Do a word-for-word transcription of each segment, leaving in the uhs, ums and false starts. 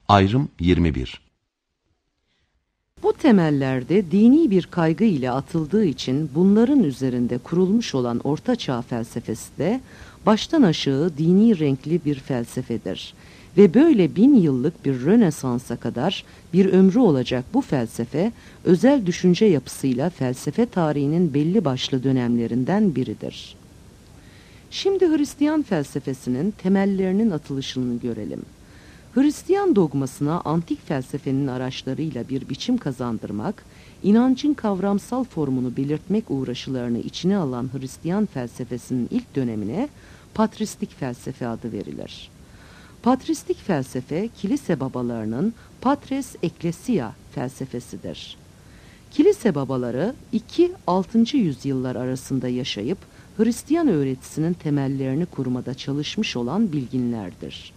Ayrım yirmi bir. Bu temellerde dini bir kaygı ile atıldığı için bunların üzerinde kurulmuş olan Orta Çağ felsefesi de baştan aşağı dini renkli bir felsefedir. Ve böyle bin yıllık bir Rönesans'a kadar bir ömrü olacak bu felsefe, özel düşünce yapısıyla felsefe tarihinin belli başlı dönemlerinden biridir. Şimdi Hristiyan felsefesinin temellerinin atılışını görelim. Hristiyan dogmasına antik felsefenin araçlarıyla bir biçim kazandırmak, inancın kavramsal formunu belirtmek uğraşılarını içine alan Hristiyan felsefesinin ilk dönemine patristik felsefe adı verilir. Patristik felsefe, kilise babalarının patres ecclesia felsefesidir. Kilise babaları iki altıncı yüzyıllar arasında yaşayıp Hristiyan öğretisinin temellerini kurmada çalışmış olan bilginlerdir.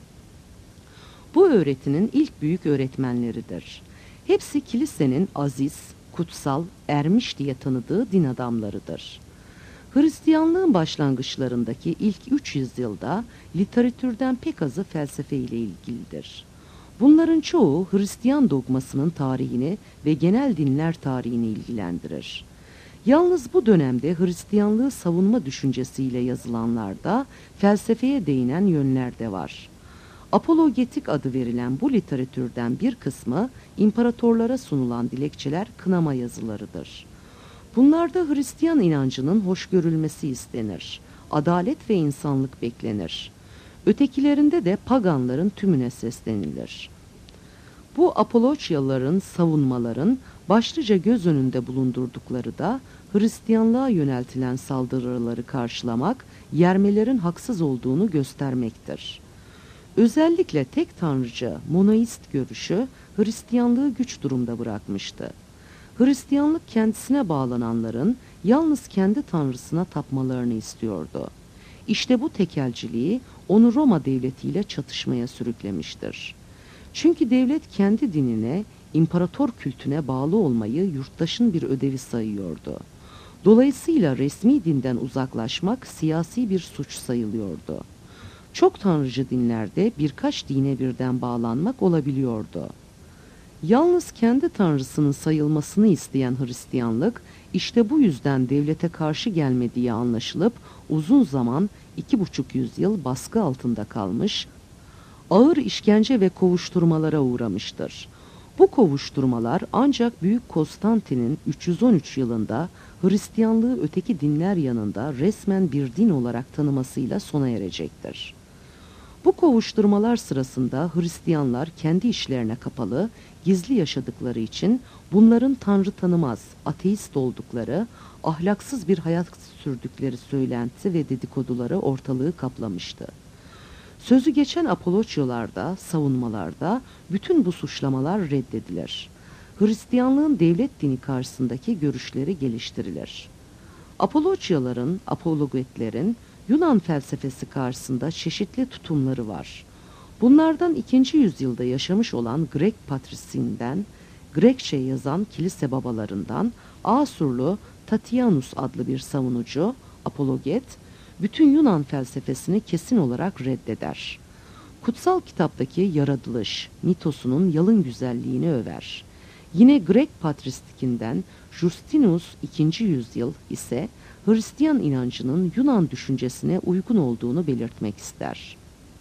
Bu öğretinin ilk büyük öğretmenleridir. Hepsi kilisenin aziz, kutsal, ermiş diye tanıdığı din adamlarıdır. Hristiyanlığın başlangıçlarındaki ilk üç yüz yılda literatürden pek azı felsefe ile ilgilidir. Bunların çoğu Hristiyan dogmasının tarihini ve genel dinler tarihini ilgilendirir. Yalnız bu dönemde Hristiyanlığı savunma düşüncesiyle yazılanlarda felsefeye değinen yönler de var. Apologetik adı verilen bu literatürden bir kısmı imparatorlara sunulan dilekçeler, kınama yazılarıdır. Bunlarda Hristiyan inancının hoş görülmesi istenir. Adalet ve insanlık beklenir. Ötekilerinde de paganların tümüne seslenilir. Bu apologyaların, savunmaların başlıca göz önünde bulundurdukları da Hristiyanlığa yöneltilen saldırıları karşılamak, yermelerin haksız olduğunu göstermektir. Özellikle tek tanrıcı, monoist görüşü Hristiyanlığı güç durumda bırakmıştı. Hristiyanlık kendisine bağlananların yalnız kendi tanrısına tapmalarını istiyordu. İşte bu tekelciliği onu Roma devletiyle çatışmaya sürüklemiştir. Çünkü devlet kendi dinine, imparator kültüne bağlı olmayı yurttaşın bir ödevi sayıyordu. Dolayısıyla resmi dinden uzaklaşmak siyasi bir suç sayılıyordu. Çok tanrıcı dinlerde birkaç dine birden bağlanmak olabiliyordu. Yalnız kendi tanrısının sayılmasını isteyen Hristiyanlık, işte bu yüzden devlete karşı gelmediği anlaşılıp uzun zaman iki buçuk yüzyıl baskı altında kalmış, ağır işkence ve kovuşturmalara uğramıştır. Bu kovuşturmalar ancak Büyük Konstantin'in üç yüz on üç yılında Hristiyanlığı öteki dinler yanında resmen bir din olarak tanımasıyla sona erecektir. Bu kovuşturmalar sırasında Hristiyanlar kendi işlerine kapalı, gizli yaşadıkları için bunların tanrı tanımaz, ateist oldukları, ahlaksız bir hayat sürdükleri söylenti ve dedikoduları ortalığı kaplamıştı. Sözü geçen apologyalarda, savunmalarda bütün bu suçlamalar reddedilir. Hristiyanlığın devlet dini karşısındaki görüşleri geliştirilir. Apologyaların, apologetlerin Yunan felsefesi karşısında çeşitli tutumları var. Bunlardan ikinci yüzyılda yaşamış olan Grek patrisyeninden, Grekçe yazan kilise babalarından Asurlu Tatianus adlı bir savunucu, apologet, bütün Yunan felsefesini kesin olarak reddeder. Kutsal kitaptaki yaratılış, mitosunun yalın güzelliğini över. Yine Grek patristikinden Justinus ikinci yüzyıl ise Hristiyan inancının Yunan düşüncesine uygun olduğunu belirtmek ister.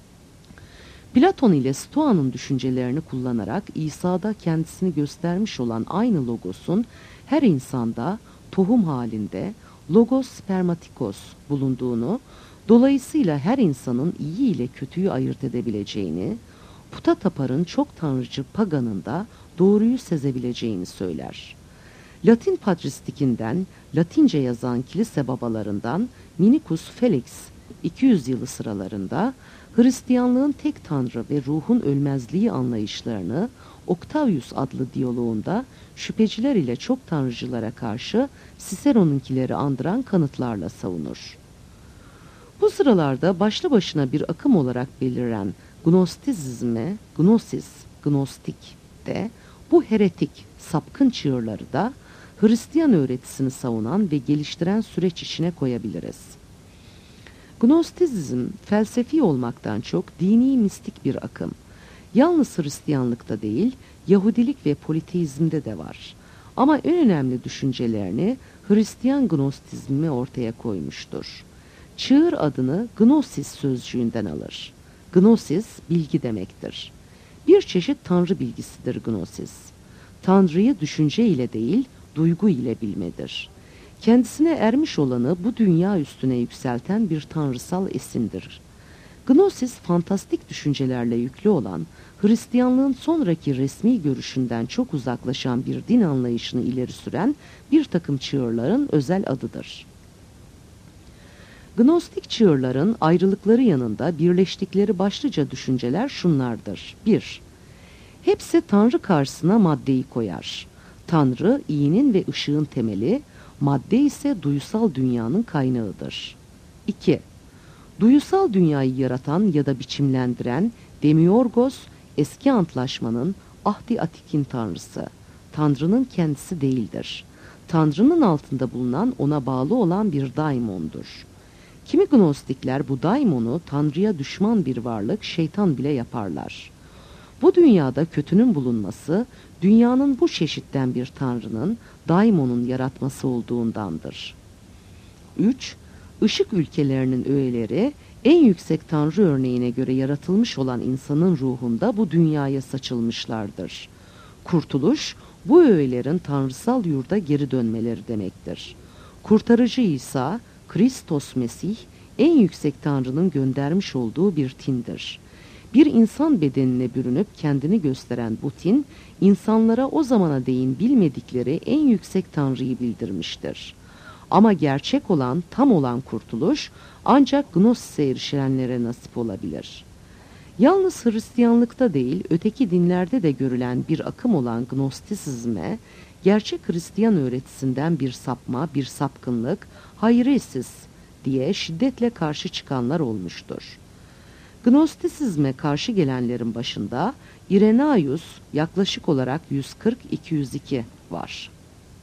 Platon ile Stoa'nın düşüncelerini kullanarak İsa'da kendisini göstermiş olan aynı logosun her insanda tohum halinde logos spermatikos bulunduğunu, dolayısıyla her insanın iyi ile kötüyü ayırt edebileceğini, puta taparın çok tanrıcı paganın da doğruyu sezebileceğini söyler. Latin patristikinden, Latince yazan kilise babalarından Minicus Felix iki yüz yılı sıralarında Hristiyanlığın tek tanrı ve ruhun ölmezliği anlayışlarını Octavius adlı diyaloğunda şüpheciler ile çok tanrıcılara karşı Cicero'nunkileri andıran kanıtlarla savunur. Bu sıralarda başlı başına bir akım olarak beliren Gnostizme, Gnosis, Gnostik de bu heretik, sapkın çığırları da Hristiyan öğretisini savunan ve geliştiren süreç içine koyabiliriz. Gnostizm felsefi olmaktan çok dini mistik bir akım. Yalnız Hristiyanlıkta değil, Yahudilik ve politeizmde de var. Ama en önemli düşüncelerini Hristiyan gnostizmi ortaya koymuştur. Çığır adını gnosis sözcüğünden alır. Gnosis bilgi demektir. Bir çeşit tanrı bilgisidir gnosis. Tanrıyı düşünce ile değil, duygu ile bilmedir. Kendisine ermiş olanı bu dünya üstüne yükselten bir tanrısal esindir. Gnosis, fantastik düşüncelerle yüklü olan, Hristiyanlığın sonraki resmi görüşünden çok uzaklaşan bir din anlayışını ileri süren bir takım çığırların özel adıdır. Gnostik çığırların ayrılıkları yanında birleştikleri başlıca düşünceler şunlardır. bir. Hepsi Tanrı karşısına maddeyi koyar. Tanrı, iyinin ve ışığın temeli, madde ise duyusal dünyanın kaynağıdır. iki. Duyusal dünyayı yaratan ya da biçimlendiren Demiurgos, eski antlaşmanın Ahdi Atik'in tanrısı. Tanrı'nın kendisi değildir. Tanrı'nın altında bulunan, ona bağlı olan bir daimondur. Kimi gnostikler bu daimonu Tanrı'ya düşman bir varlık, şeytan bile yaparlar. Bu dünyada kötünün bulunması, dünyanın bu çeşitten bir tanrının, daimonun yaratması olduğundandır. üç. Işık ülkelerinin öğeleri, en yüksek tanrı örneğine göre yaratılmış olan insanın ruhunda bu dünyaya saçılmışlardır. Kurtuluş, bu öğelerin tanrısal yurda geri dönmeleri demektir. Kurtarıcı İsa, Kristos Mesih, en yüksek tanrının göndermiş olduğu bir tindir. Bir insan bedenine bürünüp kendini gösteren bu tin, insanlara o zamana değin bilmedikleri en yüksek tanrıyı bildirmiştir. Ama gerçek olan, tam olan kurtuluş ancak Gnosis'e erişenlere nasip olabilir. Yalnız Hristiyanlıkta değil, öteki dinlerde de görülen bir akım olan Gnostisizme, gerçek Hristiyan öğretisinden bir sapma, bir sapkınlık, hayresis diye şiddetle karşı çıkanlar olmuştur. Gnostisizme karşı gelenlerin başında Irenaius yaklaşık olarak yüz kırk iki yüz iki var.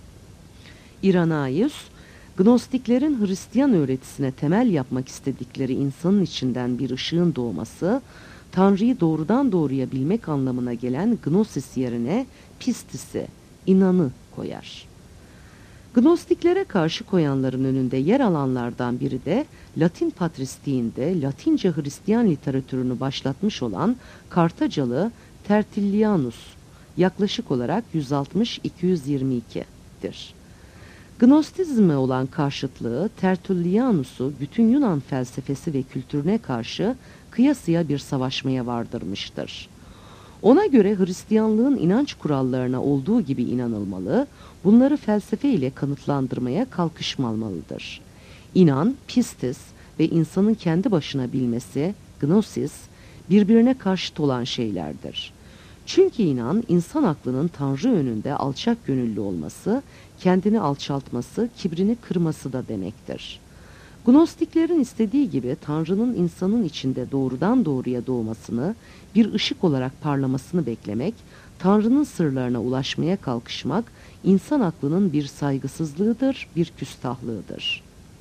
Irenaius, Gnostiklerin Hristiyan öğretisine temel yapmak istedikleri insanın içinden bir ışığın doğması, Tanrı'yı doğrudan doğruya bilmek anlamına gelen gnosis yerine pistisi, inanı koyar. Gnostiklere karşı koyanların önünde yer alanlardan biri de Latin patristiğinde Latince Hristiyan literatürünü başlatmış olan Kartacalı Tertullianus, yaklaşık olarak yüz altmış iki yüz yirmi iki'dir. Gnostizme olan karşıtlığı Tertullianus'u bütün Yunan felsefesi ve kültürüne karşı kıyasıya bir savaşmaya vardırmıştır. Ona göre Hristiyanlığın inanç kurallarına olduğu gibi inanılmalı, bunları felsefe ile kanıtlandırmaya kalkışmamalıdır. İnan, pistis ve insanın kendi başına bilmesi, gnosis, birbirine karşıt olan şeylerdir. Çünkü inan, insan aklının Tanrı önünde alçak gönüllü olması, kendini alçaltması, kibrini kırması da demektir. Gnostiklerin istediği gibi Tanrı'nın insanın içinde doğrudan doğruya doğmasını, bir ışık olarak parlamasını beklemek, Tanrı'nın sırlarına ulaşmaya kalkışmak, insan aklının bir saygısızlığıdır, bir küstahlığıdır.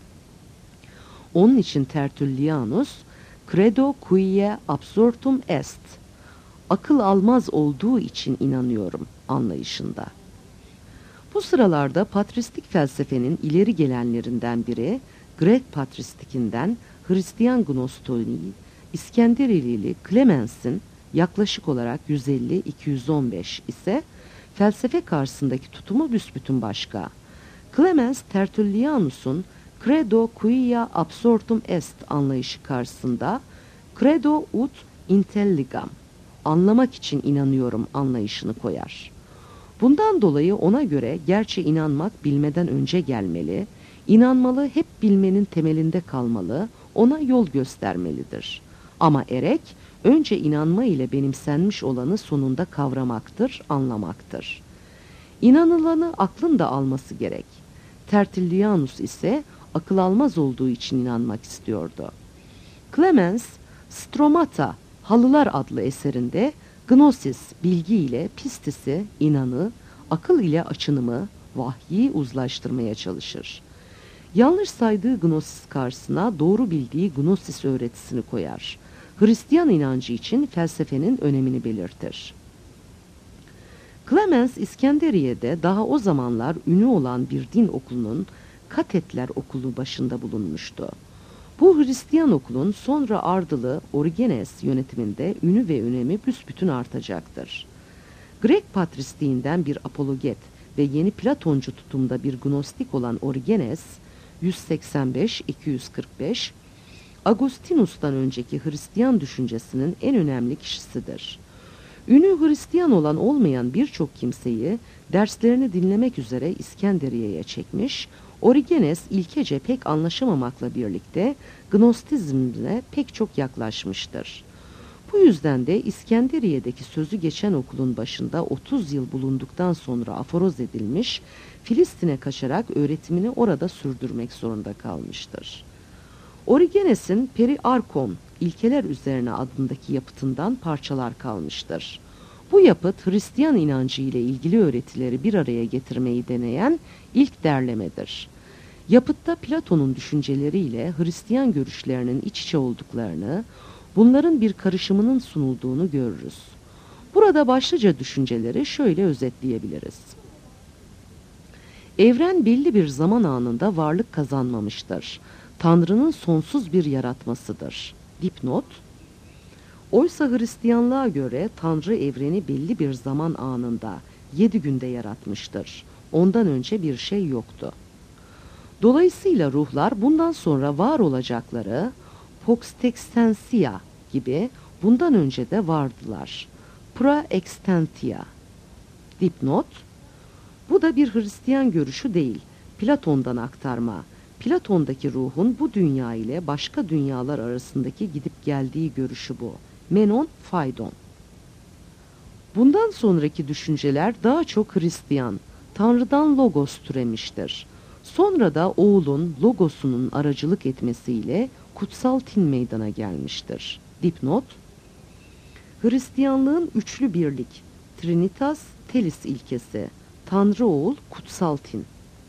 Onun için Tertullianus, credo quia absurdum est, akıl almaz olduğu için inanıyorum anlayışında. Bu sıralarda patristik felsefenin ileri gelenlerinden biri, Grek patristikinden Hristiyan Gnostoliği, İskenderiyeli Clemens'in yaklaşık olarak yüz elli iki yüz on beş ise felsefe karşısındaki tutumu büsbütün başka. Clemens, Tertullianus'un credo quia absurdum est anlayışı karşısında credo ut intelligam, anlamak için inanıyorum anlayışını koyar. Bundan dolayı ona göre gerçi inanmak bilmeden önce gelmeli, inanmalı hep bilmenin temelinde kalmalı, ona yol göstermelidir. Ama erek, önce inanma ile benimsenmiş olanı sonunda kavramaktır, anlamaktır. İnanılanı aklın da alması gerek. Tertullianus ise akıl almaz olduğu için inanmak istiyordu. Clemens, Stromata, Halılar adlı eserinde gnosis, bilgi ile pistisi, inanı, akıl ile açınımı, vahyi uzlaştırmaya çalışır. Yanlış saydığı gnosis karşısına doğru bildiği gnosis öğretisini koyar. Hristiyan inancı için felsefenin önemini belirtir. Clemens, İskenderiye'de daha o zamanlar ünlü olan bir din okulunun Katetler Okulu başında bulunmuştu. Bu Hristiyan okulun sonra ardılı Origenes yönetiminde ünü ve önemi büsbütün artacaktır. Grek patristiğinden bir apologet ve yeni Platoncu tutumda bir gnostik olan Origenes, yüz seksen beş iki yüz kırk beş, Agustinus'tan önceki Hristiyan düşüncesinin en önemli kişisidir. Ünü Hristiyan olan olmayan birçok kimseyi derslerini dinlemek üzere İskenderiye'ye çekmiş, Origenes ilkece pek anlaşamamakla birlikte Gnostizmle pek çok yaklaşmıştır. Bu yüzden de İskenderiye'deki sözü geçen okulun başında otuz yıl bulunduktan sonra aforoz edilmiş, Filistin'e kaçarak öğretimini orada sürdürmek zorunda kalmıştır. Origenes'in Periarkon, İlkeler Üzerine adındaki yapıtından parçalar kalmıştır. Bu yapıt Hristiyan inancı ile ilgili öğretileri bir araya getirmeyi deneyen ilk derlemedir. Yapıtta Platon'un düşünceleriyle Hristiyan görüşlerinin iç içe olduklarını, bunların bir karışımının sunulduğunu görürüz. Burada başlıca düşünceleri şöyle özetleyebiliriz. Evren belli bir zaman anında varlık kazanmamıştır. Tanrı'nın sonsuz bir yaratmasıdır. Dipnot: oysa Hristiyanlığa göre Tanrı evreni belli bir zaman anında, yedi günde yaratmıştır. Ondan önce bir şey yoktu. Dolayısıyla ruhlar bundan sonra var olacakları Poxtextensia gibi bundan önce de vardılar. Praextentia. Dipnot: bu da bir Hristiyan görüşü değil, Platon'dan aktarma. Platon'daki ruhun bu dünya ile başka dünyalar arasındaki gidip geldiği görüşü bu. Menon Phaidon. Bundan sonraki düşünceler daha çok Hristiyan, Tanrı'dan logos türemiştir. Sonra da oğulun logosunun aracılık etmesiyle kutsal tin meydana gelmiştir. Dipnot: Hristiyanlığın üçlü birlik, Trinitas Telis ilkesi, Tanrı Oğul, Kutsal Tin.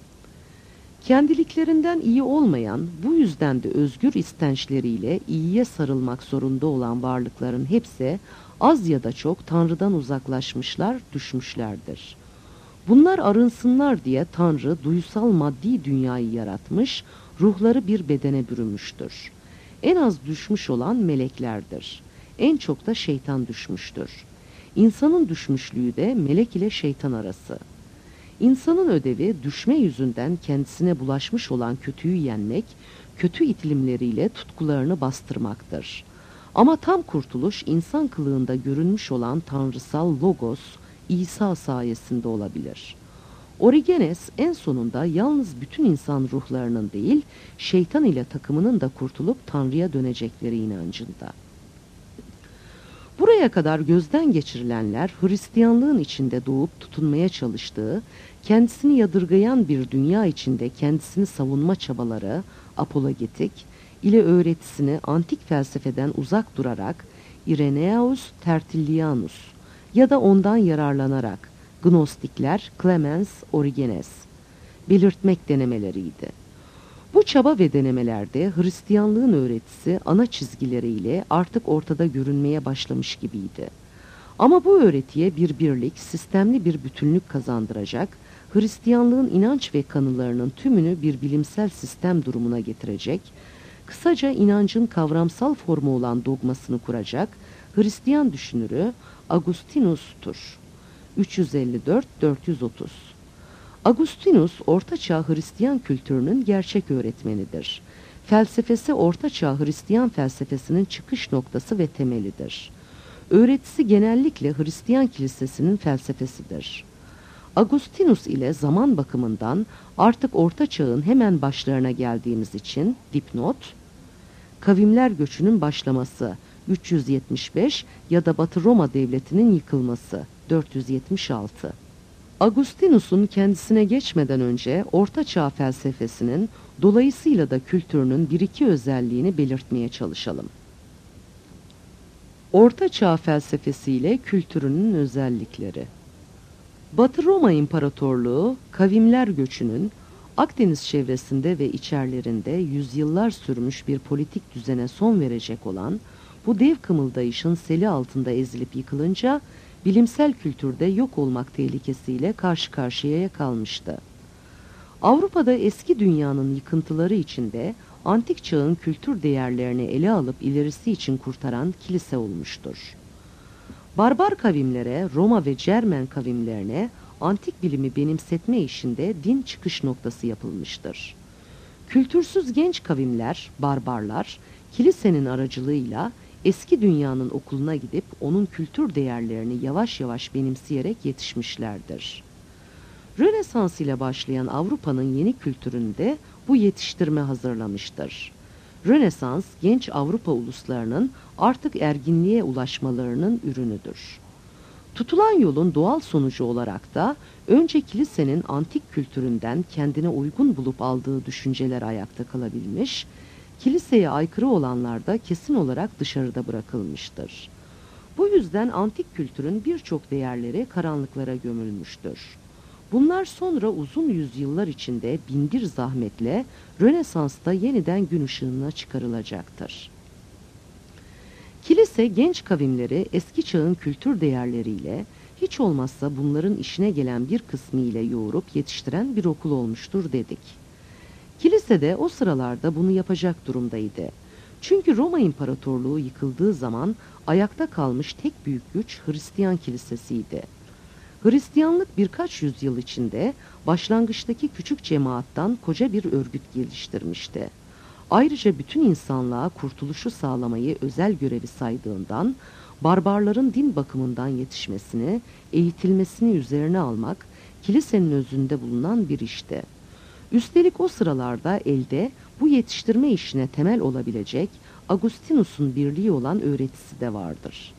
Kendiliklerinden iyi olmayan, bu yüzden de özgür istençleriyle iyiye sarılmak zorunda olan varlıkların hepsi az ya da çok Tanrı'dan uzaklaşmışlar, düşmüşlerdir. Bunlar arınsınlar diye Tanrı duysal maddi dünyayı yaratmış, ruhları bir bedene bürümüştür. En az düşmüş olan meleklerdir. En çok da şeytan düşmüştür. İnsanın düşmüşlüğü de melek ile şeytan arası. İnsanın ödevi düşme yüzünden kendisine bulaşmış olan kötüyü yenmek, kötü itilimleriyle tutkularını bastırmaktır. Ama tam kurtuluş insan kılığında görünmüş olan tanrısal logos, İsa sayesinde olabilir. Origenes en sonunda yalnız bütün insan ruhlarının değil, şeytan ile takımının da kurtulup Tanrı'ya dönecekleri inancında. Buraya kadar gözden geçirilenler Hristiyanlığın içinde doğup tutunmaya çalıştığı, kendisini yadırgayan bir dünya içinde kendisini savunma çabaları, apologetik ile öğretisini antik felsefeden uzak durarak Irenaeus Tertullianus ya da ondan yararlanarak Gnostikler Clemens Origenes belirtmek denemeleriydi. Bu çaba ve denemelerde Hristiyanlığın öğretisi ana çizgileriyle artık ortada görünmeye başlamış gibiydi. Ama bu öğretiye bir birlik, sistemli bir bütünlük kazandıracak, Hristiyanlığın inanç ve kanılarının tümünü bir bilimsel sistem durumuna getirecek, kısaca inancın kavramsal formu olan dogmasını kuracak Hristiyan düşünürü Agustinus'tur. üç yüz elli dört dört yüz otuz. Agustinus, Ortaçağ Hristiyan kültürünün gerçek öğretmenidir. Felsefesi Ortaçağ Hristiyan felsefesinin çıkış noktası ve temelidir. Öğretisi genellikle Hristiyan kilisesinin felsefesidir. Agustinus ile zaman bakımından artık Orta Çağ'ın hemen başlarına geldiğimiz için dipnot, kavimler göçünün başlaması üç yüz yetmiş beş ya da Batı Roma Devleti'nin yıkılması dört yüz yetmiş altı. Agustinus'un kendisine geçmeden önce Orta Çağ felsefesinin dolayısıyla da kültürünün bir iki özelliğini belirtmeye çalışalım. Orta Çağ felsefesiyle kültürünün özellikleri. Batı Roma İmparatorluğu, kavimler göçünün Akdeniz çevresinde ve içerlerinde yüzyıllar sürmüş bir politik düzene son verecek olan, bu dev kımıldayışın seli altında ezilip yıkılınca bilimsel kültürde yok olmak tehlikesiyle karşı karşıya kalmıştı. Avrupa'da eski dünyanın yıkıntıları içinde antik çağın kültür değerlerini ele alıp ilerisi için kurtaran kilise olmuştur. Barbar kavimlere, Roma ve Cermen kavimlerine antik bilimi benimsetme işinde din çıkış noktası yapılmıştır. Kültürsüz genç kavimler, barbarlar, kilisenin aracılığıyla eski dünyanın okuluna gidip onun kültür değerlerini yavaş yavaş benimseyerek yetişmişlerdir. Rönesans ile başlayan Avrupa'nın yeni kültüründe bu yetiştirme hazırlamıştır. Rönesans, genç Avrupa uluslarının artık erginliğe ulaşmalarının ürünüdür. Tutulan yolun doğal sonucu olarak da önce kilisenin antik kültüründen kendine uygun bulup aldığı düşünceler ayakta kalabilmiş, kiliseye aykırı olanlar da kesin olarak dışarıda bırakılmıştır. Bu yüzden antik kültürün birçok değerleri karanlıklara gömülmüştür. Bunlar sonra uzun yüzyıllar içinde binbir zahmetle Rönesans'ta yeniden gün ışığına çıkarılacaktır. Kilise genç kavimleri eski çağın kültür değerleriyle, hiç olmazsa bunların işine gelen bir kısmı ile yoğurup yetiştiren bir okul olmuştur dedik. Kilise de o sıralarda bunu yapacak durumdaydı. Çünkü Roma İmparatorluğu yıkıldığı zaman ayakta kalmış tek büyük güç Hristiyan kilisesiydi. Hristiyanlık birkaç yüzyıl içinde başlangıçtaki küçük cemaattan koca bir örgüt geliştirmişti. Ayrıca bütün insanlığa kurtuluşu sağlamayı özel görevi saydığından, barbarların din bakımından yetişmesini, eğitilmesini üzerine almak, kilisenin özünde bulunan bir işti. Üstelik o sıralarda elde bu yetiştirme işine temel olabilecek Agustinus'un birliği olan öğretisi de vardır.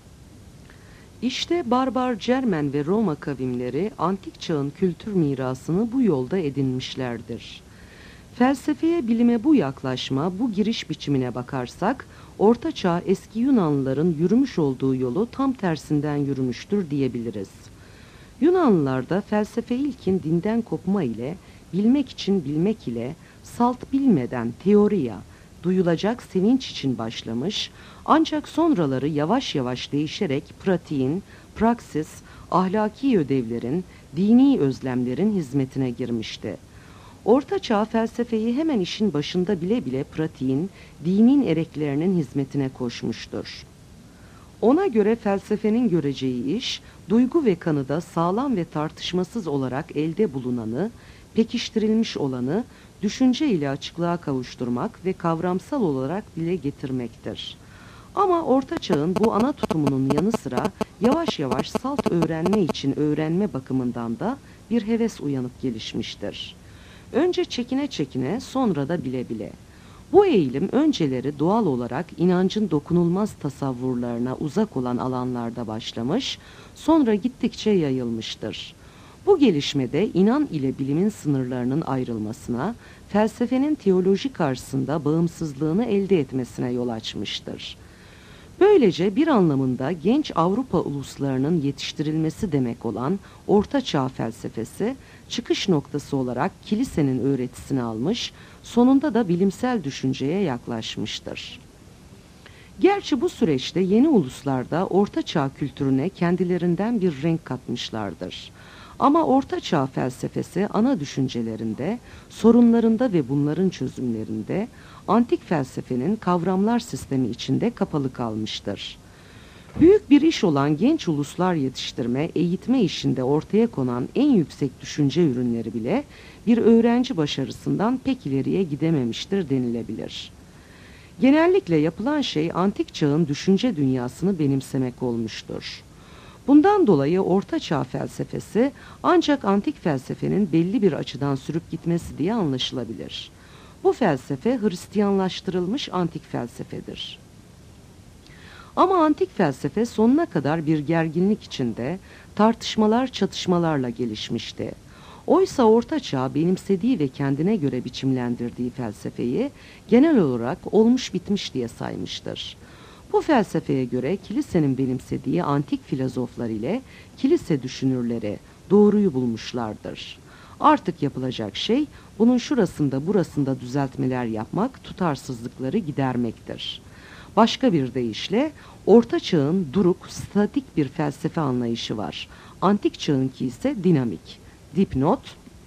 İşte barbar Cermen ve Roma kavimleri antik çağın kültür mirasını bu yolda edinmişlerdir. Felsefeye, bilime bu yaklaşma, bu giriş biçimine bakarsak, Orta Çağ eski Yunanlıların yürümüş olduğu yolu tam tersinden yürümüştür diyebiliriz. Yunanlılarda felsefe ilkin dinden kopma ile, bilmek için bilmek ile, salt bilmeden teoriya, duyulacak sevinç için başlamış, ancak sonraları yavaş yavaş değişerek pratiğin, praksis, ahlaki ödevlerin, dini özlemlerin hizmetine girmişti. Orta Çağ felsefeyi hemen işin başında bile bile pratiğin, dinin ereklerinin hizmetine koşmuştur. Ona göre felsefenin göreceği iş, duygu ve kanıda sağlam ve tartışmasız olarak elde bulunanı, pekiştirilmiş olanı, düşünce ile açıklığa kavuşturmak ve kavramsal olarak dile getirmektir. Ama Orta Çağ'ın bu ana tutumunun yanı sıra yavaş yavaş salt öğrenme için öğrenme bakımından da bir heves uyanıp gelişmiştir. Önce çekine çekine, sonra da bile bile. Bu eğilim önceleri doğal olarak inancın dokunulmaz tasavvurlarına uzak olan alanlarda başlamış, sonra gittikçe yayılmıştır. Bu gelişmede inan ile bilimin sınırlarının ayrılmasına, felsefenin teoloji karşısında bağımsızlığını elde etmesine yol açmıştır. Böylece bir anlamında genç Avrupa uluslarının yetiştirilmesi demek olan Orta Çağ felsefesi, çıkış noktası olarak kilisenin öğretisini almış, sonunda da bilimsel düşünceye yaklaşmıştır. Gerçi bu süreçte yeni uluslar da Orta Çağ kültürüne kendilerinden bir renk katmışlardır. Ama Orta Çağ felsefesi ana düşüncelerinde, sorunlarında ve bunların çözümlerinde antik felsefenin kavramlar sistemi içinde kapalı kalmıştır. Büyük bir iş olan genç uluslar yetiştirme, eğitme işinde ortaya konan en yüksek düşünce ürünleri bile bir öğrenci başarısından pek ileriye gidememiştir denilebilir. Genellikle yapılan şey antik çağın düşünce dünyasını benimsemek olmuştur. Bundan dolayı Orta Çağ felsefesi ancak antik felsefenin belli bir açıdan sürüp gitmesi diye anlaşılabilir. Bu felsefe Hristiyanlaştırılmış antik felsefedir. Ama antik felsefe sonuna kadar bir gerginlik içinde tartışmalar çatışmalarla gelişmişti. Oysa Orta Çağ benimsediği ve kendine göre biçimlendirdiği felsefeyi genel olarak olmuş bitmiş diye saymıştır. Bu felsefeye göre kilisenin benimsediği antik filozoflar ile kilise düşünürleri doğruyu bulmuşlardır. Artık yapılacak şey bunun şurasında burasında düzeltmeler yapmak, tutarsızlıkları gidermektir. Başka bir deyişle Orta Çağ'ın duruk, statik bir felsefe anlayışı var. Antik Çağ'ınki ise dinamik. Dipnot: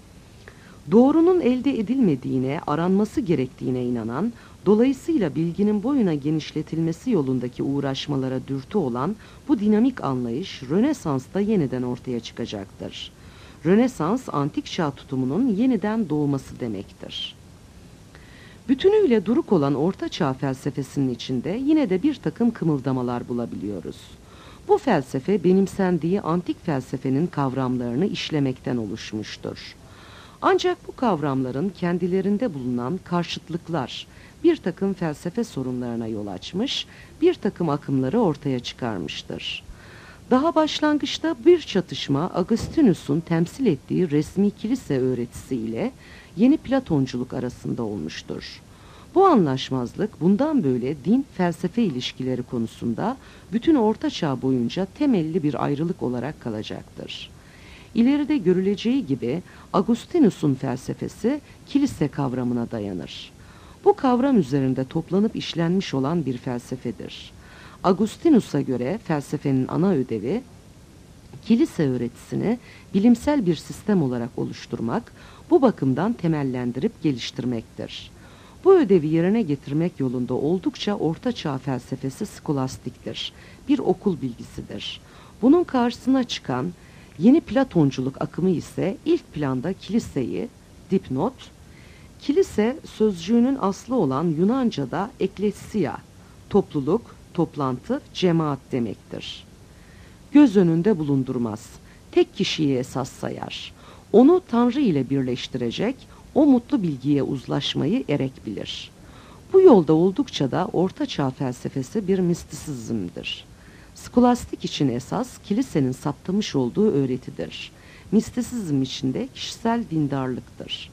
doğrunun elde edilmediğine, aranması gerektiğine inanan, dolayısıyla bilginin boyuna genişletilmesi yolundaki uğraşmalara dürtü olan bu dinamik anlayış Rönesans'ta yeniden ortaya çıkacaktır. Rönesans, antik çağ tutumunun yeniden doğması demektir. Bütünüyle duruk olan Orta Çağ felsefesinin içinde yine de bir takım kımıldamalar bulabiliyoruz. Bu felsefe benimsendiği antik felsefenin kavramlarını işlemekten oluşmuştur. Ancak bu kavramların kendilerinde bulunan karşıtlıklar bir takım felsefe sorunlarına yol açmış, bir takım akımları ortaya çıkarmıştır. Daha başlangıçta bir çatışma Agustinus'un temsil ettiği resmi kilise öğretisiyle yeni Platonculuk arasında olmuştur. Bu anlaşmazlık bundan böyle din-felsefe ilişkileri konusunda bütün Orta Çağ boyunca temelli bir ayrılık olarak kalacaktır. İleride görüleceği gibi Agustinus'un felsefesi kilise kavramına dayanır. Bu kavram üzerinde toplanıp işlenmiş olan bir felsefedir. Agustinus'a göre felsefenin ana ödevi, kilise öğretisini bilimsel bir sistem olarak oluşturmak, bu bakımdan temellendirip geliştirmektir. Bu ödevi yerine getirmek yolunda oldukça Orta Çağ felsefesi skolastiktir, bir okul bilgisidir. Bunun karşısına çıkan yeni Platonculuk akımı ise ilk planda kiliseyi, dipnot, kilise sözcüğünün aslı olan Yunanca'da eklesia, topluluk, toplantı, cemaat demektir. Göz önünde bulundurmaz, tek kişiyi esas sayar. Onu Tanrı ile birleştirecek, o mutlu bilgiye uzlaşmayı erek bilir. Bu yolda oldukça da Orta Çağ felsefesi bir mistisizmdir. Skolastik için esas kilisenin saptamış olduğu öğretidir. Mistisizm içinde kişisel dindarlıktır.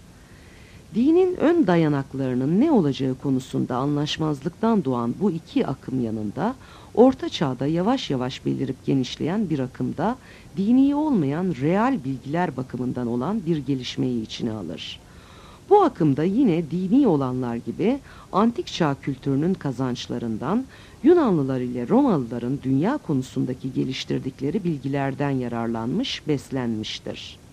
Dinin ön dayanaklarının ne olacağı konusunda anlaşmazlıktan doğan bu iki akım yanında Orta Çağ'da yavaş yavaş belirip genişleyen bir akımda dini olmayan real bilgiler bakımından olan bir gelişmeyi içine alır. Bu akımda yine dini olanlar gibi antik çağ kültürünün kazançlarından Yunanlılar ile Romalıların dünya konusundaki geliştirdikleri bilgilerden yararlanmış, beslenmiştir.